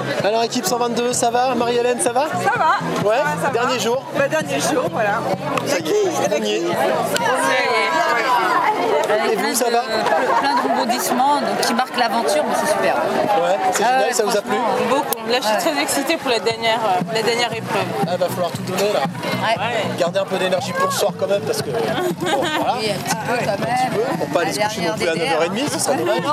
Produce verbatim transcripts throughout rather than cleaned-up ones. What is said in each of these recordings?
Alors équipe cent vingt-deux, ça va? Marie-Hélène, ça va? Ça va. Ouais, ça dernier va. jour. Bah, dernier jour, voilà. Ça y est, on y est. Et vous, ça va? Plein de rebondissements donc, qui marquent l'aventure, mais c'est super. Ouais, c'est Ah génial, ouais, ça vous a plu? Beaucoup. Là, je suis très excitée pour la dernière, euh, la dernière épreuve. Ah, va falloir tout donner là. Ouais. Garder un peu d'énergie pour ce soir quand même parce que. Bon, voilà. Oui, un petit peu quand même. Pour pas aller se coucher non plus à neuf heures trente, ce serait dommage.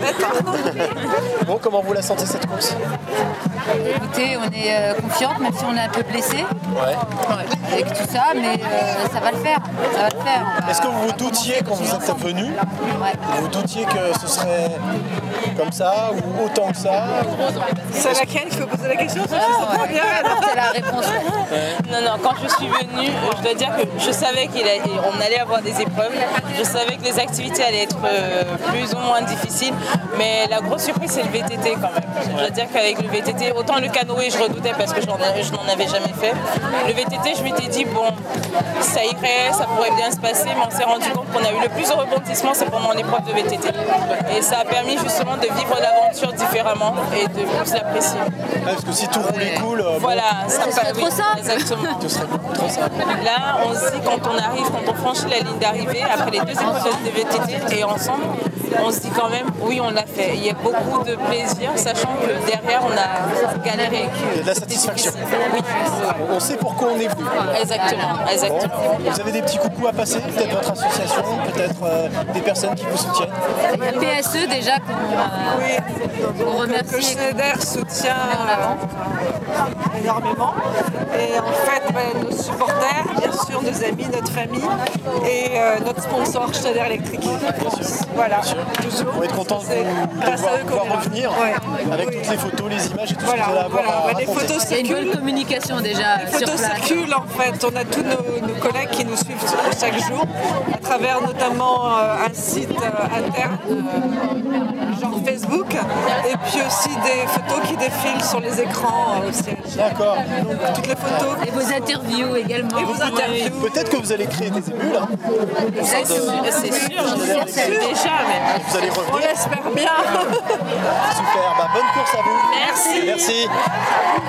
Bon, comment vous la sentez cette course? Écoutez, on est euh, confiante, même si on est un peu blessé Ouais. avec tout ça, mais euh, ça va le faire. Ça va le faire. On va- Est-ce que vous on vous va doutiez commencer quand vous à êtes venu? Ouais. Vous vous doutiez que ce serait comme ça ou autant que ça? C'est à laquelle il faut poser la question? Ah, ouais. C'est la réponse. Non, non, quand je suis venue, je dois dire que je savais qu'on allait avoir des épreuves. Je savais que les activités allaient être euh, plus ou moins difficiles. Mais la grosse surprise, c'est le V T T quand même. Je dois dire qu'avec le V T T, autant le canoë, je redoutais parce que j'en ai- je n'en avais jamais fait. Le V T T, je m'étais dit, bon, ça irait, ça pourrait bien se passer. Mais on s'est rendu compte qu'on a eu le plus de rebondissements, c'est pendant l'épreuve de V T T. Et ça a permis justement de vivre l'aventure différemment et de plus l'apprécier. Ouais, parce que si tout roulait cool, euh, bon, Voilà, ça Ce serait oui, trop simple. Exactement. ce serait beaucoup trop simple. Là, on se dit quand on arrive, quand on franchit la ligne d'arrivée, après les deux épreuves de V T T et ensemble, on se dit quand même, oui, on l'a fait. Il y a beaucoup de plaisir, sachant que derrière, on a galéré. Il y a de la satisfaction. Oui, On sait pourquoi on est venu. exactement, exactement. Bon, vous avez des petits coucous à passer, peut-être votre association, peut-être euh, des personnes qui vous soutiennent. La P S E déjà qu'on euh, Oui. qu'on Que remercie. Schneider soutient euh, énormément. Et en fait, ben, nos supporters, bien sûr, nos amis, notre famille et euh, notre sponsor Schneider Electric. Voilà, toujours. On va être content de C'est vous de grâce voir, à eux qu'on pouvoir est là. revenir Ouais. avec Oui. toutes les photos, les images et tout Voilà, ce que vous allez avoir voilà. à Ouais, les raconter. photos Il y a une bonne circulent. communication déjà Les sur photos place. circulent en fait, on a tous nos, nos collègues qui nous suivent chaque jour à travers notamment euh, un site euh, interne, euh, genre Facebook, et puis aussi des photos qui défilent sur les écrans euh, au siège. D'accord. Donc toutes les photos Et vos interviews également. et vos interviews. Peut-être que vous allez créer des émules. Hein. Exactement. C'est sûr, je sais déjà, mais Vous allez On revenir. l'espère bien. Super. Bah, bonne course à vous. merci. Merci.